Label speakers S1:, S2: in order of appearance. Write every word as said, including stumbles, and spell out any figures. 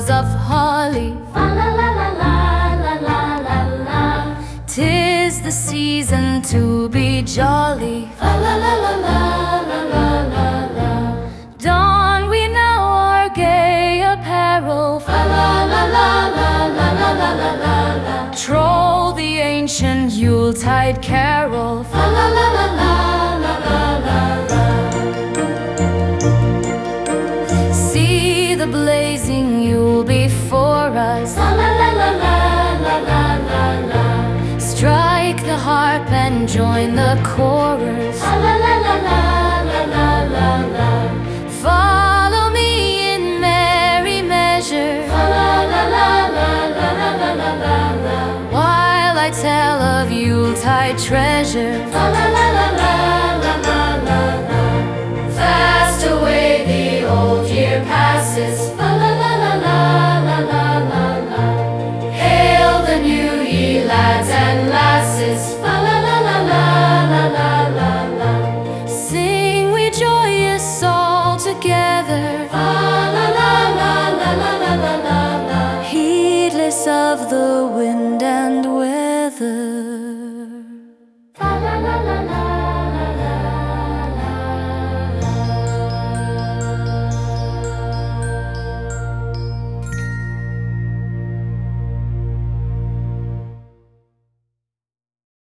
S1: boughs of holly. Fa la la la la la la la la. 'Tis the season to be jolly. Fa la la la la la la la la. Don we now our gay apparel. Fa la la la la la la la la la la. Troll the ancient Yuletide carol. Fa la la la la la la la la. See the blazing Yule before us. La la la la la la la la la. Strike the harp and join the chorus. La la la la la la la la la. Follow me in merry measure. La la la la la la la la la la. While I tell of Yuletide treasure. La la la la.